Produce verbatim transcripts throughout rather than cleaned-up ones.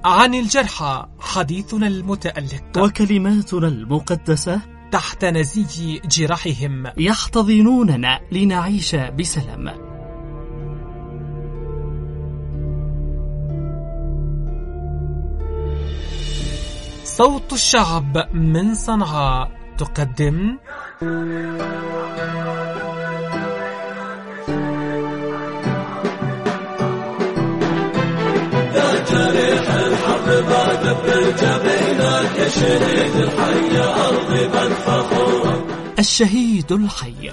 عن الجرحى حديثنا المتألق وكلماتنا المقدسة تحت نزيج جراحهم يحتضنوننا لنعيش بسلام. صوت الشعب من صنعاء تقدم يا جريح الحرب بعد بالجبينك يا شهيد الحي أرضي بل فخورا. الشهيد الحي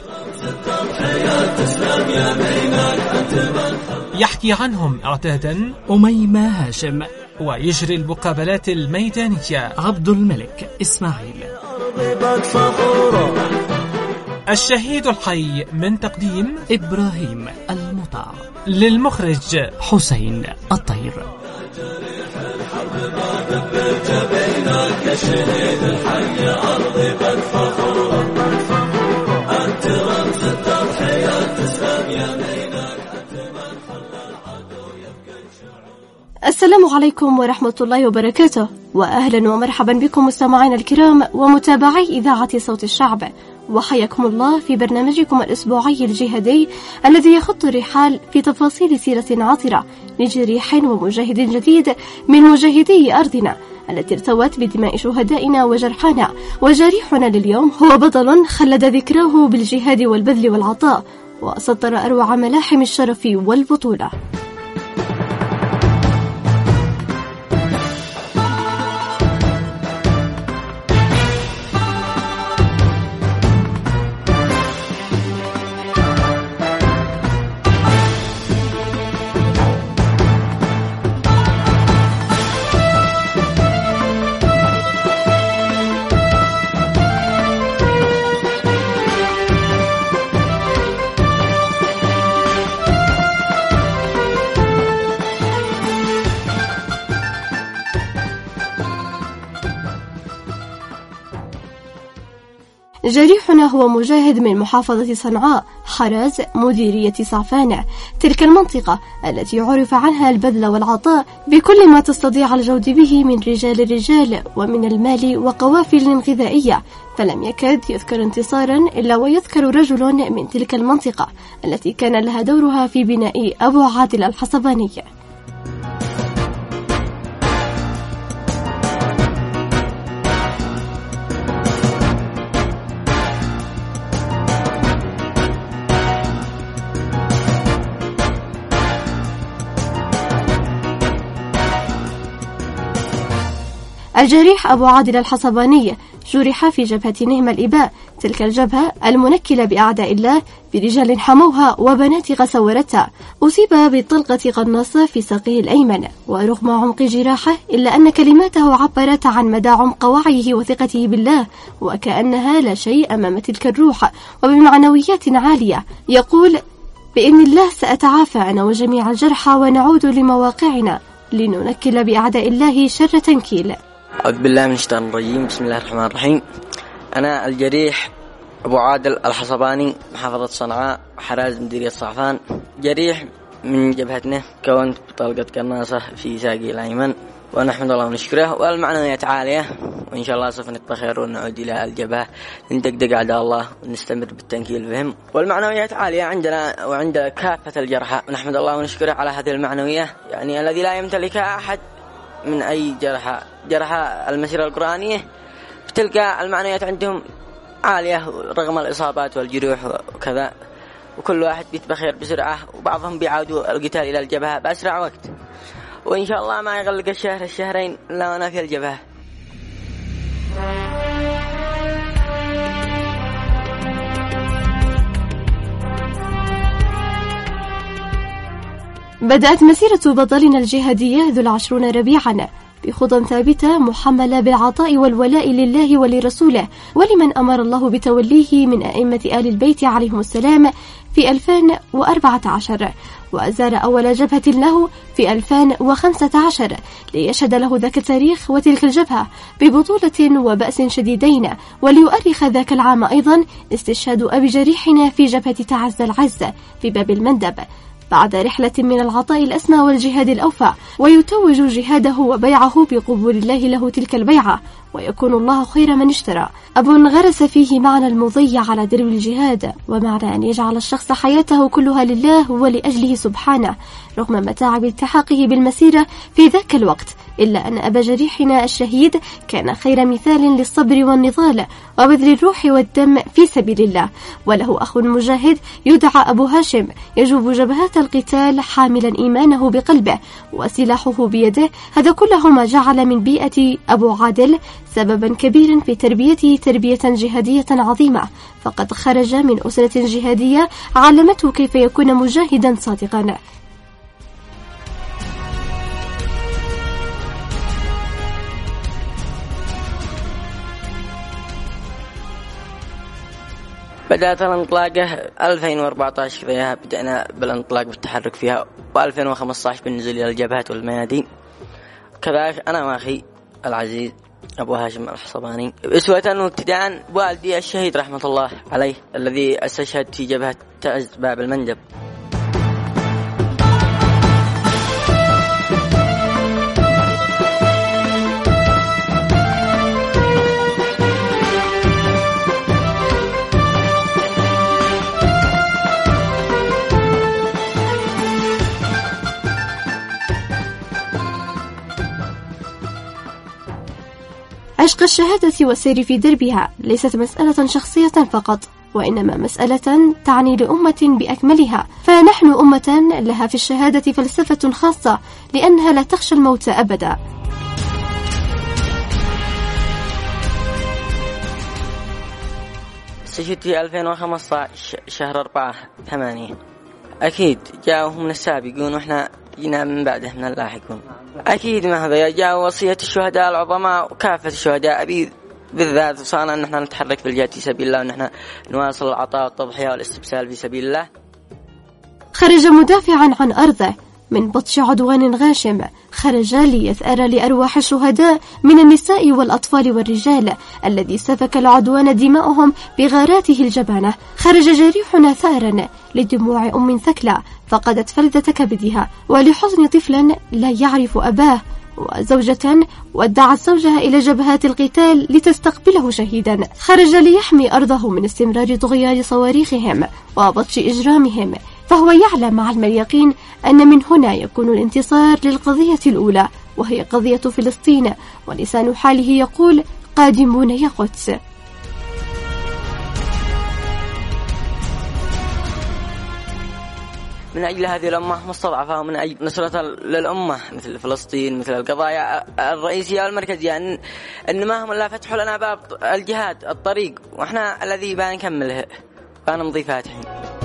يحكي عنهم اعتادا أميمة هاشم، ويجري المقابلات الميدانية عبد الملك إسماعيل. الشهيد الحي من تقديم إبراهيم المطاع، للمخرج حسين الطير. السلام عليكم ورحمة الله وبركاته، وأهلا ومرحبا بكم مستمعينا الكرام ومتابعي إذاعة صوت الشعب، وحياكم الله في برنامجكم الأسبوعي الجهادي الذي يخط الرحال في تفاصيل سيرة عطرة لجريح ومجاهد جديد من مجاهدي أرضنا التي ارتوت بدماء شهدائنا وجرحانا. وجريحنا لليوم هو بطل خلد ذكراه بالجهاد والبذل والعطاء، وسطر أروع ملاحم الشرف والبطولة. جريحنا هو مجاهد من محافظة صنعاء حراز مديرية صعفانة، تلك المنطقة التي عرف عنها البذل والعطاء بكل ما تستطيع الجود به من رجال الرجال ومن المال وقوافل غذائية، فلم يكاد يذكر انتصارا إلا ويذكر رجل من تلك المنطقة التي كان لها دورها في بناء أبو عادل الحصباني. الجريح أبو عادل الحصباني جرح في جبهة نهم الإباء، تلك الجبهة المنكلة بأعداء الله برجال حموها وبنات غسورتها. أصيب بطلقة قناصة في ساقه الأيمن، ورغم عمق جراحه إلا أن كلماته عبرت عن مدى عمق وعيه وثقته بالله، وكأنها لا شيء أمام تلك الروح وبمعنويات عالية. يقول: بإذن الله سأتعافى أنا وجميع الجرحى ونعود لمواقعنا لننكل بأعداء الله شر تنكيل. أعوذ بالله من الشيطان الرجيم، بسم الله الرحمن الرحيم. أنا الجريح أبو عادل الحصباني، محافظة صنعاء، حراز مديرية صعفان. جريح من جبهتنا، كونت بطلقة قناصة في ساقي الأيمن، ونحمد الله ونشكره، والمعنويات عالية، وإن شاء الله سوف نتبخر ونعود إلى الجبهة ندقدق أعداء الله ونستمر بالتنكيل بهم. والمعنويات عالية عندنا وعند كافة الجرحى، ونحمد الله ونشكره على هذه المعنوية، يعني الذي لا يمتلكها أحد من أي جرحى. جرحى المسيرة القرآنية بتلك المعنويات عندهم عالية رغم الإصابات والجروح وكذا، وكل واحد بيتبخر بسرعة، وبعضهم بيعودوا القتال إلى الجبهة بأسرع وقت، وإن شاء الله ما يغلق الشهر الشهرين إلا وأنا في الجبهة. بدأت مسيرة بطلنا الجهادية ذو العشرون ربيعا بخطى ثابتة محملة بالعطاء والولاء لله ولرسوله ولمن أمر الله بتوليه من أئمة آل البيت عليهم السلام في ألفين وأربعة عشر، وأزار أول جبهة له في ألفين وخمسة عشر ليشهد له ذاك التاريخ وتلك الجبهة ببطولة وبأس شديدين، وليؤرخ ذاك العام أيضا استشهاد أبي جريحنا في جبهة تعز العز في باب المندب بعد رحلة من العطاء الأسمى والجهاد الأوفى، ويتوج جهاده وبيعه بقبول الله له تلك البيعة، ويكون الله خير من اشترى. أب غرس فيه معنى المضي على درب الجهاد، ومعنى أن يجعل الشخص حياته كلها لله ولأجله سبحانه رغم متاعب التحاقه بالمسيرة في ذاك الوقت، إلا أن أبا جريحنا الشهيد كان خير مثال للصبر والنضال وبذل الروح والدم في سبيل الله. وله أخ مجاهد يدعى أبو هاشم يجوب جبهات القتال حاملا إيمانه بقلبه وسلاحه بيده. هذا كله ما جعل من بيئة أبو عادل سببا كبيرا في تربيته تربية جهادية عظيمة، فقد خرج من أسرة جهادية علمته كيف يكون مجاهدا صادقا. بدأت الانطلاقة ألفين وأربعة عشر كذا، بدأنا بالانطلاق بالتحرك فيها، وألفين وخمسة عشر بالنزول إلى الجبهات والميادين. كذلك أنا وأخي العزيز أبو هاشم الحصباني، أسوة وابتداء والدي الشهيد رحمة الله عليه الذي استشهد في جبهة تعز باب المندب. عشق الشهادة والسير في دربها ليست مسألة شخصية فقط، وإنما مسألة تعني لأمة بأكملها، فنحن أمة لها في الشهادة فلسفة خاصة لأنها لا تخشى الموت أبدا. استشهدت في ألفين وخمسة عشر شهر أربعة ثمانية. أكيد جاءهم من السابقون وإحنا جينا من بعده من اللاحقون. أكيد ما هذا جاء وصية الشهداء العظماء وكافة الشهداء أبي بالذات، وصانا أن احنا نتحرك بالجهاد في سبيل الله، وأن احنا نواصل العطاء والتضحية والاستبسال في سبيل الله. خرج مدافعا عن أرضه من بطش عدوان غاشم، خرج ليثأر لأرواح الشهداء من النساء والأطفال والرجال الذي سفك العدوان دماؤهم بغاراته الجبانة. خرج جريحنا ثارا لدموع أم ثكلى فقدت فلذة كبدها، ولحزن طفل لا يعرف أباه، وزوجة ودعت زوجها إلى جبهات القتال لتستقبله شهيدا. خرج ليحمي أرضه من استمرار طغيان صواريخهم وبطش إجرامهم، فهو يعلم علم اليقين أن من هنا يكون الانتصار للقضية الأولى، وهي قضية فلسطين، ولسان حاله يقول قادمون يا قدس. من أجل هذه الأمة مستضعفة، ومن أجل نصرة للأمة مثل فلسطين، مثل القضايا الرئيسية والمركزية، أن, أن ما هم إلا فتحوا لنا باب الجهاد الطريق، وإحنا الذي بنكمله بنمضي فاتحين.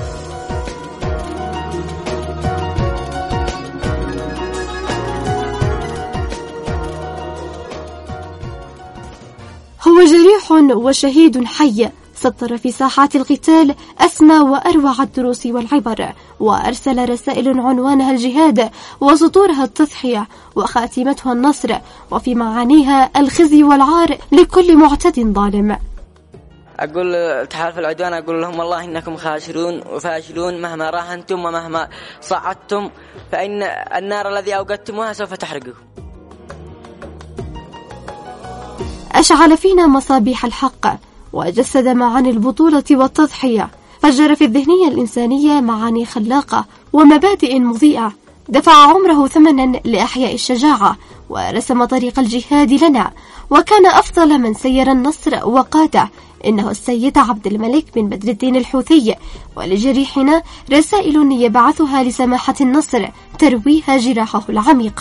هو جريح وشهيد حي، سطر في ساحات القتال أسمى وأروع الدروس والعبر، وأرسل رسائل عنوانها الجهاد وسطورها التضحية وخاتمتها النصر، وفي معانيها الخزي والعار لكل معتد ظالم. أقول تحالف العدوان، أقول لهم والله إنكم خاسرون وفاشلون مهما راهنتم ومهما صعدتم، فإن النار الذي أوقدتموها سوف تحرقكم. أشعل فينا مصابيح الحق، وجسد معاني البطولة والتضحية، فجر في الذهنية الإنسانية معاني خلاقة ومبادئ مضيئة، دفع عمره ثمنا لأحياء الشجاعة، ورسم طريق الجهاد لنا، وكان أفضل من سير النصر وقاده إنه السيد عبد الملك بن بدر الدين الحوثي. ولجريحنا رسائل يبعثها لسماحة النصر ترويها جراحه العميقة.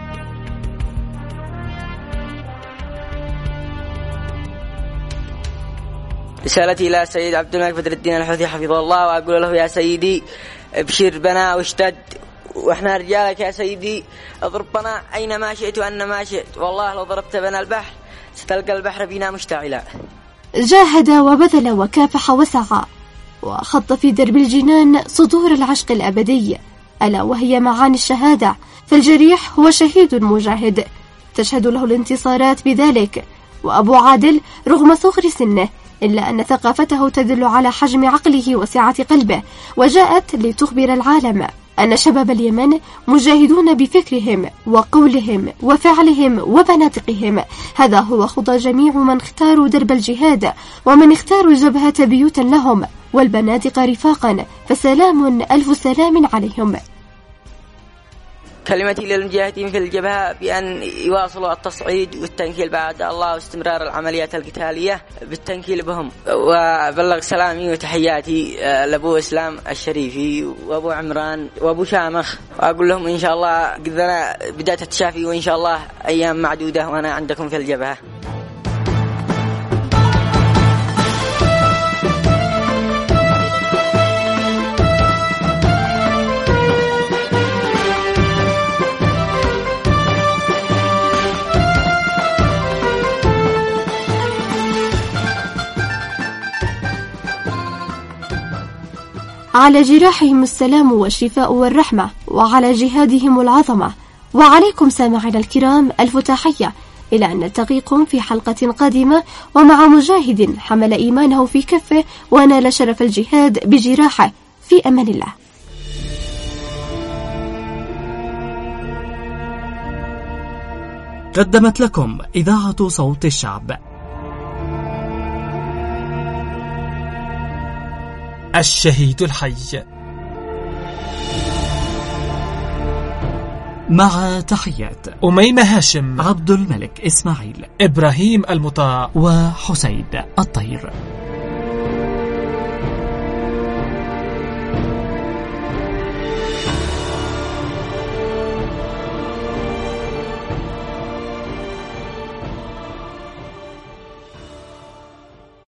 رسالتي إلى سيد عبد الملك بدر الدين الحوثي حفظه الله، وأقول له يا سيدي ابشر بنا واشتد، وإحنا رجالك يا سيدي، اضرب بنا أينما شئت وأنما شئت، والله لو ضربت بنا البحر ستلقى البحر بنا مشتعلا. جاهد وبذل وكافح وسعى، وخط في درب الجنان صدور العشق الأبدي، ألا وهي معاني الشهادة. فالجريح هو شهيد مجاهد تشهد له الانتصارات بذلك. وأبو عادل رغم صغر سنه إلا أن ثقافته تدل على حجم عقله وسعة قلبه، وجاءت لتخبر العالم أن شباب اليمن مجاهدون بفكرهم وقولهم وفعلهم وبناطقهم. هذا هو خطى جميع من اختاروا درب الجهاد، ومن اختاروا الجبهة بيوتا لهم والبنادق رفاقا، فسلام ألف سلام عليهم. كلمتي للمجاهدين في الجبهة بأن يواصلوا التصعيد والتنكيل بعد الله، واستمرار العمليات القتالية بالتنكيل بهم. وبلغ سلامي وتحياتي لأبو إسلام الشريفي وأبو عمران وأبو شامخ، وأقول لهم إن شاء الله قدنا بداية التشافي، وإن شاء الله أيام معدودة وأنا عندكم في الجبهة. على جراحهم السلام والشفاء والرحمة، وعلى جهادهم العظمة. وعليكم سامعنا الكرام ألف تحية، إلى أن نلتقيكم في حلقة قادمة ومع مجاهد حمل إيمانه في كفه ونال شرف الجهاد بجراحه. في أمان الله. قدمت لكم إذاعة صوت الشعب الشهيد الحي، مع تحيات أميمة هاشم، عبد الملك إسماعيل، إبراهيم المطاع، وحسين الطير.